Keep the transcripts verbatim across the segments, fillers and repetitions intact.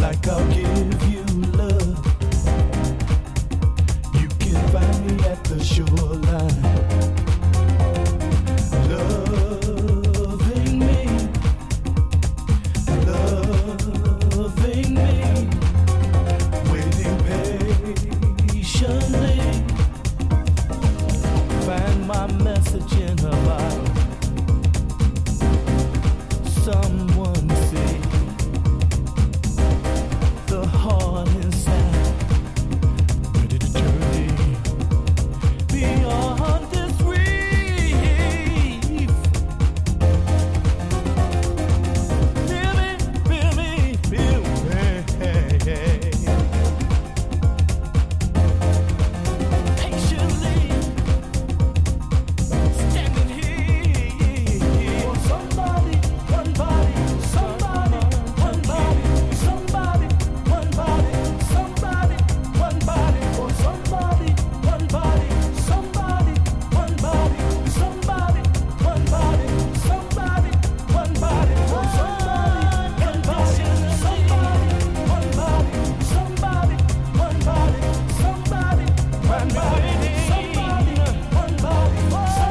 like I'll give you love. You can find me at the shoreline, loving me, loving me, waiting patiently. Find my message in a bottle. Someone see the heart inside, ready to journey beyond this reef. Feel me, feel me, feel me. Patiently standing here for somebody, one body, somebody, one body, somebody, one body, somebody, one body, for somebody, one body, somebody, one body, somebody, one body, somebody, one body, for somebody, one body, somebody, one body, somebody, one body, somebody, one body, somebody, one body,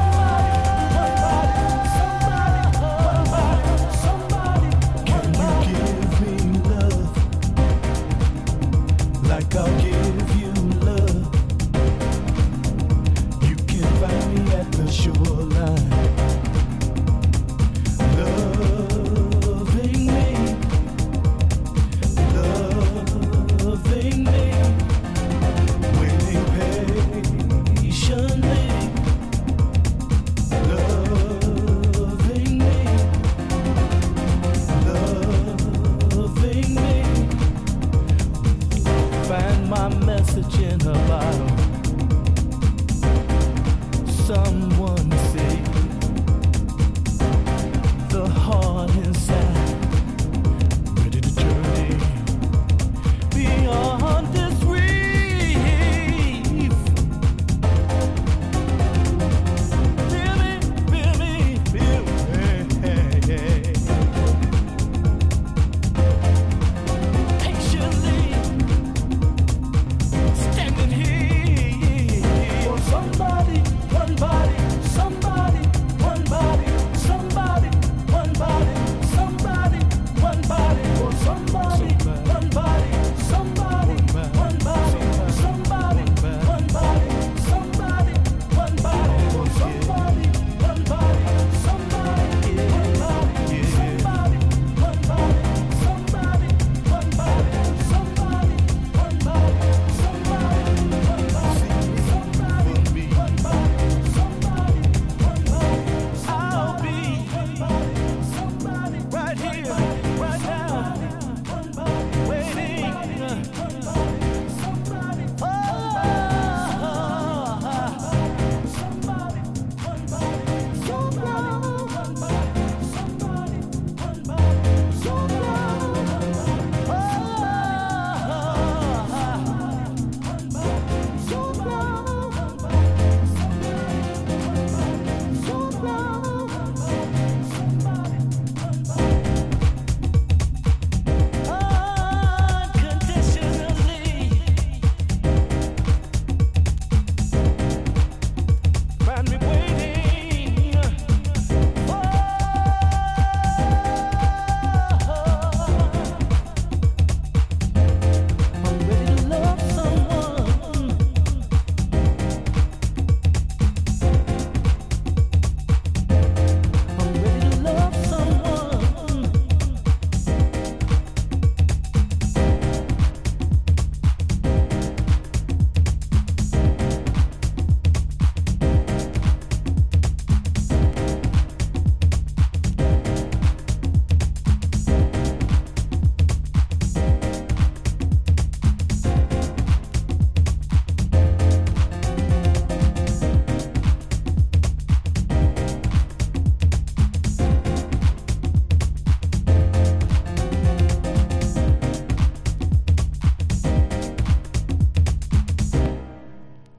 somebody, one body, somebody, somebody, one body. Can you give me love like I'll give you love? You can find me at the shoreline, loving me, loving me, waiting patiently, loving me, loving me. Find my message in a bottle.